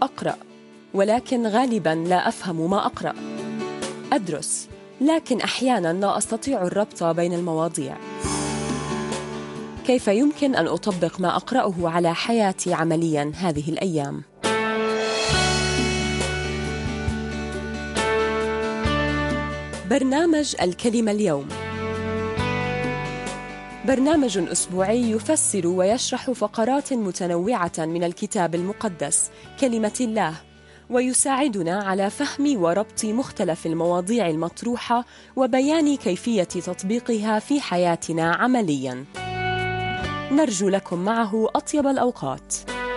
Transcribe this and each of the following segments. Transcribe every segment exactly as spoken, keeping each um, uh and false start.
أقرأ ولكن غالباً لا أفهم ما أقرأ. أدرس لكن أحياناً لا أستطيع الربط بين المواضيع. كيف يمكن أن أطبق ما أقرأه على حياتي عملياً هذه الأيام؟ برنامج الكلمة اليوم برنامج أسبوعي يفسر ويشرح فقرات متنوعة من الكتاب المقدس كلمة الله، ويساعدنا على فهم وربط مختلف المواضيع المطروحة وبيان كيفية تطبيقها في حياتنا عملياً. نرجو لكم معه أطيب الأوقات.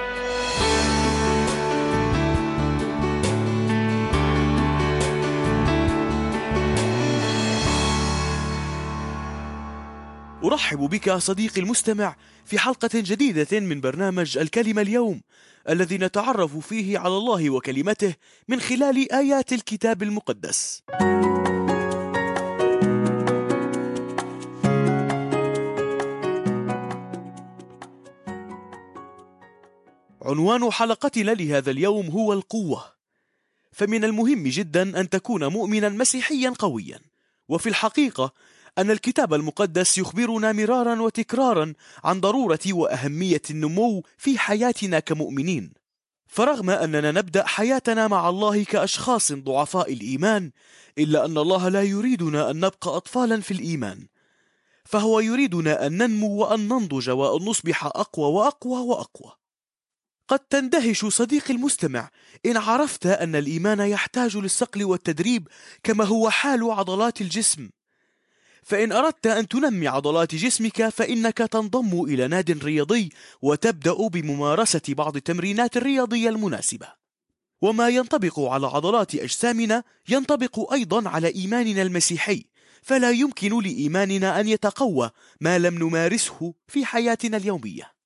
أرحب بك صديقي المستمع في حلقة جديدة من برنامج الكلمة اليوم، الذي نتعرف فيه على الله وكلمته من خلال آيات الكتاب المقدس. عنوان حلقتنا لهذا اليوم هو القوة. فمن المهم جدا أن تكون مؤمنا مسيحيا قويا، وفي الحقيقة أن الكتاب المقدس يخبرنا مرارا وتكرارا عن ضرورة وأهمية النمو في حياتنا كمؤمنين. فرغم أننا نبدأ حياتنا مع الله كأشخاص ضعفاء الإيمان، إلا أن الله لا يريدنا أن نبقى أطفالا في الإيمان، فهو يريدنا أن ننمو وأن ننضج وأن نصبح أقوى وأقوى وأقوى. قد تندهش صديقي المستمع إن عرفت أن الإيمان يحتاج للصقل والتدريب كما هو حال عضلات الجسم. فإن أردت أن تنمي عضلات جسمك فإنك تنضم إلى ناد رياضي وتبدأ بممارسة بعض التمرينات الرياضية المناسبة. وما ينطبق على عضلات أجسامنا ينطبق أيضا على إيماننا المسيحي، فلا يمكن لإيماننا أن يتقوى ما لم نمارسه في حياتنا اليومية.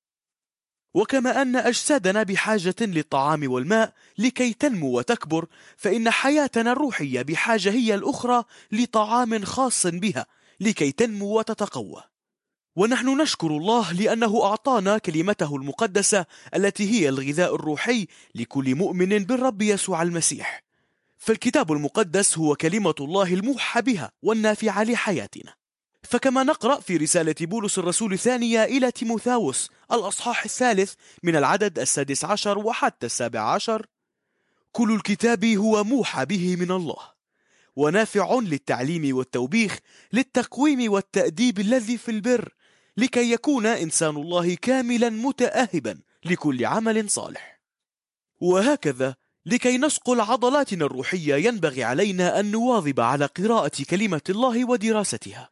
وكما أن أجسادنا بحاجة للطعام والماء لكي تنمو وتكبر، فإن حياتنا الروحية بحاجة هي الأخرى لطعام خاص بها لكي تنمو وتتقوى. ونحن نشكر الله لأنه أعطانا كلمته المقدسة التي هي الغذاء الروحي لكل مؤمن بالرب يسوع المسيح. فالكتاب المقدس هو كلمة الله الموحى بها والنافعة لحياتنا. فكما نقرأ في رسالة بولس الرسول الثانية إلى تيموثاوس الأصحاح الثالث من العدد السادس عشر وحتى السابع عشر: كل الكتاب هو موحى به من الله ونافع للتعليم والتوبيخ للتقويم والتأديب الذي في البر، لكي يكون إنسان الله كاملا متأهبا لكل عمل صالح. وهكذا لكي نصقل عضلاتنا الروحية ينبغي علينا أن نواظب على قراءة كلمة الله ودراستها.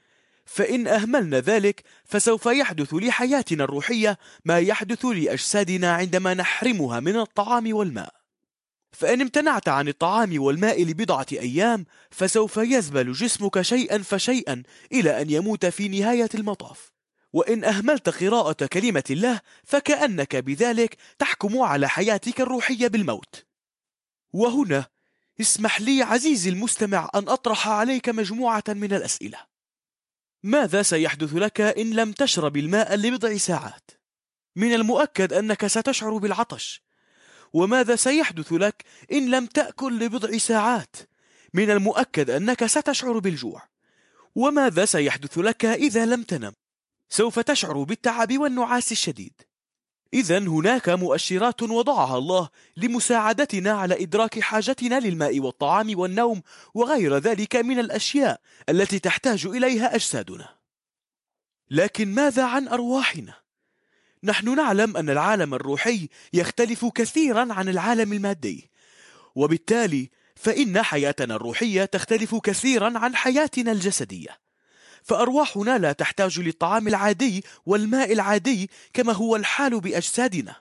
فإن أهملنا ذلك فسوف يحدث لحياتنا الروحية ما يحدث لأجسادنا عندما نحرمها من الطعام والماء. فإن امتنعت عن الطعام والماء لبضعة أيام فسوف يذبل جسمك شيئا فشيئا إلى أن يموت في نهاية المطاف. وإن أهملت قراءة كلمة الله فكأنك بذلك تحكم على حياتك الروحية بالموت. وهنا اسمح لي عزيزي المستمع أن أطرح عليك مجموعة من الأسئلة. ماذا سيحدث لك إن لم تشرب الماء لبضع ساعات؟ من المؤكد أنك ستشعر بالعطش. وماذا سيحدث لك إن لم تأكل لبضع ساعات؟ من المؤكد أنك ستشعر بالجوع. وماذا سيحدث لك إذا لم تنم؟ سوف تشعر بالتعب والنعاس الشديد. إذن هناك مؤشرات وضعها الله لمساعدتنا على إدراك حاجتنا للماء والطعام والنوم وغير ذلك من الأشياء التي تحتاج إليها أجسادنا. لكن ماذا عن أرواحنا؟ نحن نعلم أن العالم الروحي يختلف كثيرا عن العالم المادي، وبالتالي فإن حياتنا الروحية تختلف كثيرا عن حياتنا الجسدية. فأرواحنا لا تحتاج للطعام العادي والماء العادي كما هو الحال بأجسادنا،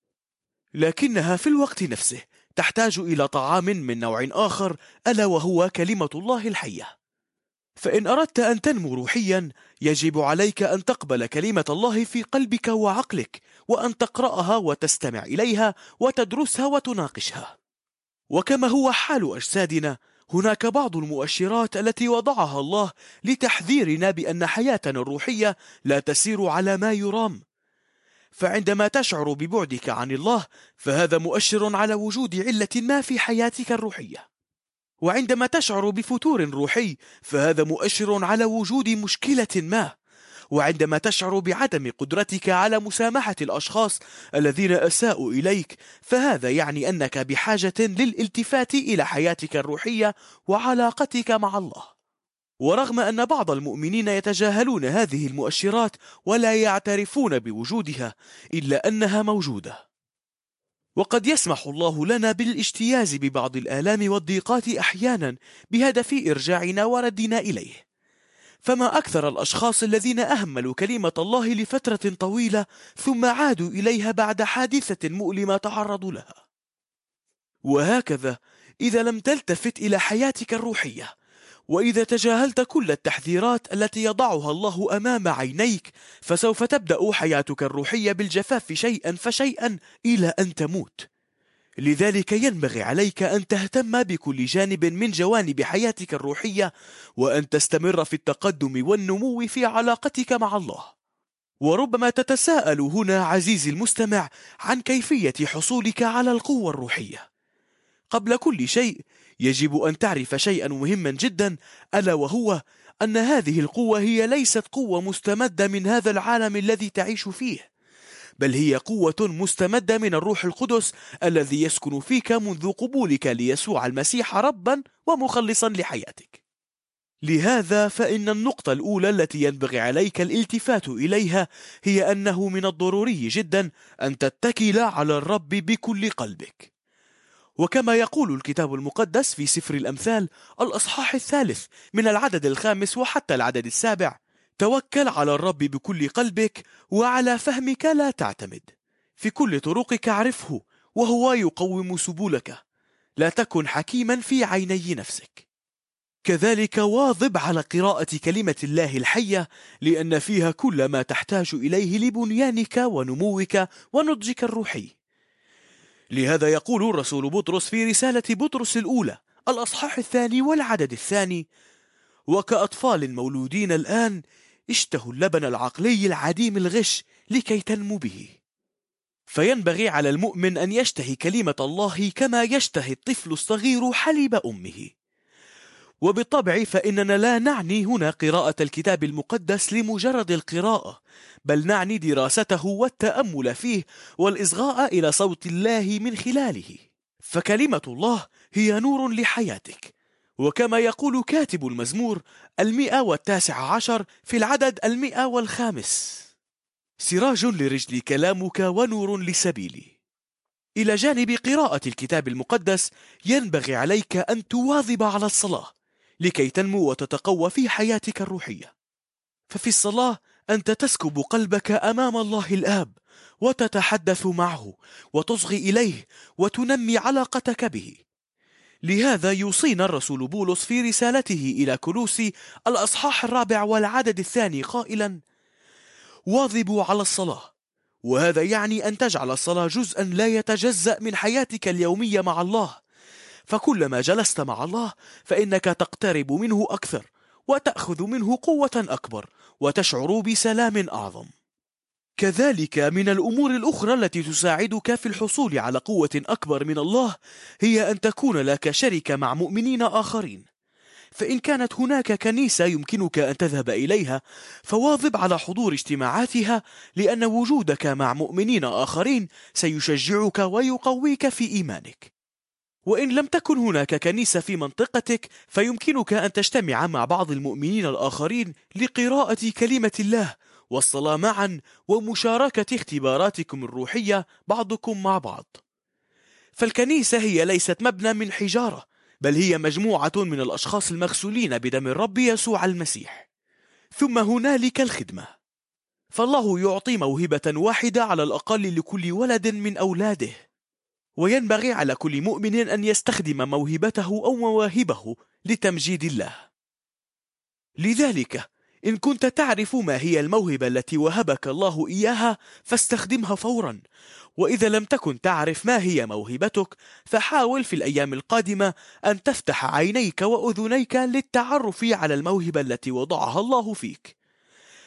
لكنها في الوقت نفسه تحتاج إلى طعام من نوع آخر، ألا وهو كلمة الله الحية. فإن أردت أن تنمو روحيا يجب عليك أن تقبل كلمة الله في قلبك وعقلك، وأن تقرأها وتستمع إليها وتدرسها وتناقشها. وكما هو حال أجسادنا، هناك بعض المؤشرات التي وضعها الله لتحذيرنا بأن حياتنا الروحية لا تسير على ما يرام. فعندما تشعر ببعدك عن الله فهذا مؤشر على وجود علة ما في حياتك الروحية، وعندما تشعر بفتور روحي فهذا مؤشر على وجود مشكلة ما، وعندما تشعر بعدم قدرتك على مسامحة الأشخاص الذين أساءوا إليك فهذا يعني أنك بحاجة للالتفات إلى حياتك الروحية وعلاقتك مع الله. ورغم أن بعض المؤمنين يتجاهلون هذه المؤشرات ولا يعترفون بوجودها إلا أنها موجودة، وقد يسمح الله لنا بالاجتياز ببعض الآلام والضيقات أحيانا بهدف إرجاعنا وردنا إليه. فما أكثر الأشخاص الذين أهملوا كلمة الله لفترة طويلة ثم عادوا إليها بعد حادثة مؤلمة تعرضوا لها. وهكذا إذا لم تلتفت إلى حياتك الروحية، وإذا تجاهلت كل التحذيرات التي يضعها الله أمام عينيك، فسوف تبدأ حياتك الروحية بالجفاف شيئا فشيئا إلى أن تموت. لذلك ينبغي عليك أن تهتم بكل جانب من جوانب حياتك الروحية، وأن تستمر في التقدم والنمو في علاقتك مع الله. وربما تتساءل هنا عزيزي المستمع عن كيفية حصولك على القوة الروحية. قبل كل شيء يجب أن تعرف شيئا مهما جدا، ألا وهو أن هذه القوة هي ليست قوة مستمدة من هذا العالم الذي تعيش فيه، بل هي قوة مستمدة من الروح القدس الذي يسكن فيك منذ قبولك ليسوع المسيح ربا ومخلصا لحياتك. لهذا فإن النقطة الأولى التي ينبغي عليك الالتفات إليها هي أنه من الضروري جدا أن تتكل على الرب بكل قلبك. وكما يقول الكتاب المقدس في سفر الأمثال الأصحاح الثالث من العدد الخامس وحتى العدد السابع: توكل على الرب بكل قلبك وعلى فهمك لا تعتمد، في كل طرقك اعرفه وهو يقوم سبلك، لا تكن حكيما في عيني نفسك. كذلك واظب على قراءة كلمة الله الحية، لأن فيها كل ما تحتاج إليه لبنيانك ونموك ونضجك الروحي. لهذا يقول الرسول بطرس في رسالة بطرس الأولى الأصحاح الثاني والعدد الثاني: وكأطفال مولودين الآن اشتهوا اللبن العقلي العديم الغش لكي تنمو به. فينبغي على المؤمن أن يشتهي كلمة الله كما يشتهي الطفل الصغير حليب أمه. وبالطبع فإننا لا نعني هنا قراءة الكتاب المقدس لمجرد القراءة، بل نعني دراسته والتأمل فيه والإصغاء إلى صوت الله من خلاله. فكلمة الله هي نور لحياتك، وكما يقول كاتب المزمور المئة والتاسع عشر في العدد المئة والخامس: سراج لرجلي كلامك ونور لسبيلي. إلى جانب قراءة الكتاب المقدس ينبغي عليك أن تواظب على الصلاة لكي تنمو وتتقوى في حياتك الروحية. ففي الصلاة أنت تسكب قلبك أمام الله الآب وتتحدث معه وتصغي إليه وتنمي علاقتك به. لهذا يوصينا الرسول بولس في رسالته إلى كولوسي الأصحاح الرابع والعدد الثاني قائلا: واظبوا على الصلاة. وهذا يعني أن تجعل الصلاة جزءا لا يتجزأ من حياتك اليومية مع الله، فكلما جلست مع الله فإنك تقترب منه أكثر وتأخذ منه قوة أكبر وتشعر بسلام أعظم. كذلك من الأمور الأخرى التي تساعدك في الحصول على قوة أكبر من الله هي أن تكون لك شركة مع مؤمنين آخرين. فإن كانت هناك كنيسة يمكنك أن تذهب إليها فواظب على حضور اجتماعاتها، لأن وجودك مع مؤمنين آخرين سيشجعك ويقويك في إيمانك. وإن لم تكن هناك كنيسة في منطقتك فيمكنك أن تجتمع مع بعض المؤمنين الآخرين لقراءة كلمة الله والصلاة معا ومشاركة اختباراتكم الروحية بعضكم مع بعض. فالكنيسة هي ليست مبنى من حجارة، بل هي مجموعة من الأشخاص المغسولين بدم الرب يسوع المسيح. ثم هنالك الخدمة، فالله يعطي موهبة واحدة على الأقل لكل ولد من أولاده، وينبغي على كل مؤمن أن يستخدم موهبته أو مواهبه لتمجيد الله. لذلك إن كنت تعرف ما هي الموهبة التي وهبك الله إياها فاستخدمها فورا، وإذا لم تكن تعرف ما هي موهبتك فحاول في الأيام القادمة أن تفتح عينيك وأذنيك للتعرف على الموهبة التي وضعها الله فيك.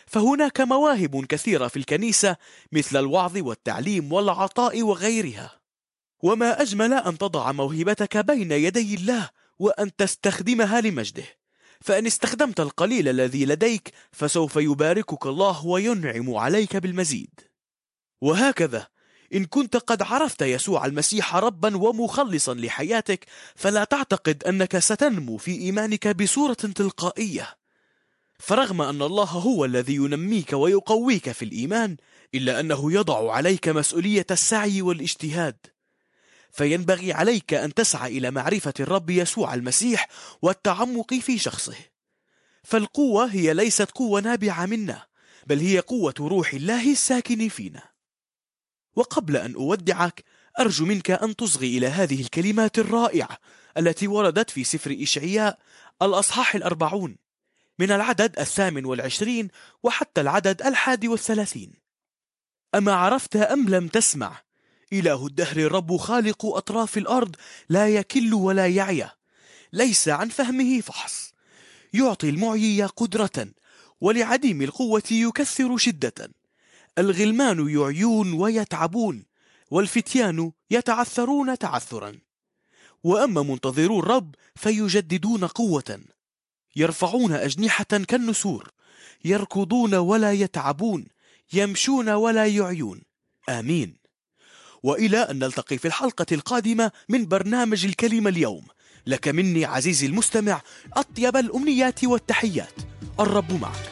فهناك مواهب كثيرة في الكنيسة مثل الوعظ والتعليم والعطاء وغيرها. وما أجمل أن تضع موهبتك بين يدي الله وأن تستخدمها لمجده، فإن استخدمت القليل الذي لديك فسوف يباركك الله وينعم عليك بالمزيد. وهكذا إن كنت قد عرفت يسوع المسيح ربا ومخلصا لحياتك، فلا تعتقد أنك ستنمو في إيمانك بصورة تلقائية، فرغم أن الله هو الذي ينميك ويقويك في الإيمان، إلا أنه يضع عليك مسؤولية السعي والاجتهاد. فينبغي عليك أن تسعى إلى معرفة الرب يسوع المسيح والتعمق في شخصه. فالقوة هي ليست قوة نابعة منا، بل هي قوة روح الله الساكن فينا. وقبل أن أودعك أرجو منك أن تصغي إلى هذه الكلمات الرائعة التي وردت في سفر إشعياء الأصحاح الأربعون من العدد الثامن والعشرين وحتى العدد الحادي والثلاثين. أما عرفت أم لم تسمع؟ إله الدهر الرب خالق أطراف الأرض، لا يكل ولا يعيا، ليس عن فهمه فحص. يعطي المعيي قدرة، ولعديم القوة يكثر شدة. الغلمان يعيون ويتعبون، والفتيان يتعثرون تعثرا. وأما منتظرو الرب فيجددون قوة، يرفعون أجنحة كالنسور، يركضون ولا يتعبون، يمشون ولا يعيون. آمين. وإلى أن نلتقي في الحلقة القادمة من برنامج الكلمة اليوم، لك مني عزيزي المستمع أطيب الأمنيات والتحيات. الرب معك.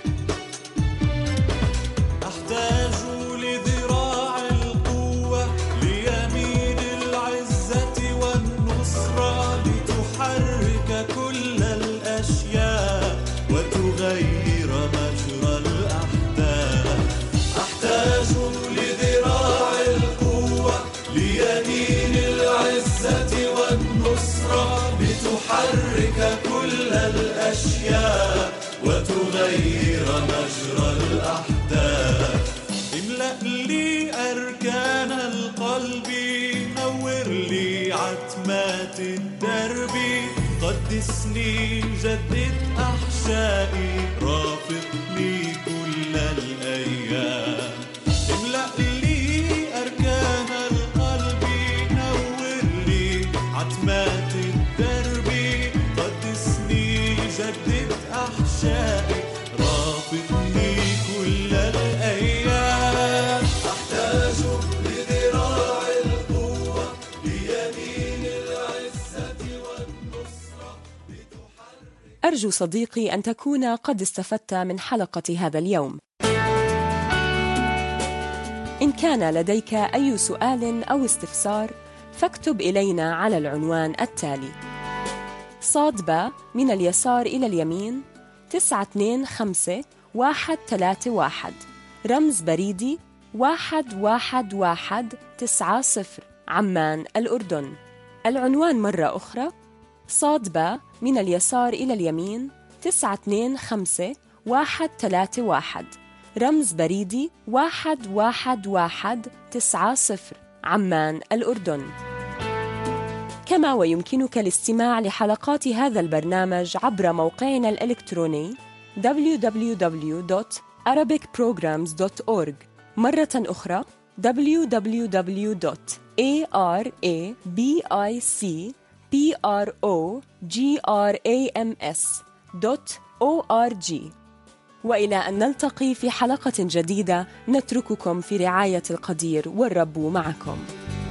أحتاج لذراع القوة ليمين العزة والنصرة، لتحرك كل الأشياء وتغير مجرى الأحداث. أحتاج لذراع القوة ليمين العزة والنصرة، لتحرك كل الأشياء وتغير مجرى الأحداث. املأ لي أركان القلب، نور لي عتمات الدرب، قدسني جدد أحشائي، رافقني كل الأيام. املأ لي أركان القلب، نور لي عتمات الدرب، قدسني جدد أحشائي، رافقني كل الأيام. أحتاج لذراع القوة ليمين العزة والنصرة، لتحرك. أرجو صديقي أن تكون قد استفدت من حلقة هذا اليوم. إن كان لديك أي سؤال أو استفسار فاكتب إلينا على العنوان التالي: صاد باء من اليسار إلى اليمين تسعة اثنين خمسة واحد ثلاثة واحد، رمز بريدي واحد واحد واحد تسعة صفر، عمان الأردن. العنوان مرة أخرى: صاد باء من اليسار إلى اليمين تسعة اثنين خمسة واحد ثلاثة واحد، رمز بريدي واحد واحد واحد تسعة صفر، عمان الأردن. كما ويمكنك الاستماع لحلقات هذا البرنامج عبر موقعنا الإلكتروني دبليو دبليو دبليو دوت arabic programs دوت أورج، مرة أخرى دبليو دبليو دبليو دوت arabic programs دوت أورج. وإلى أن نلتقي في حلقة جديدة، نترككم في رعاية القدير، والرب معكم.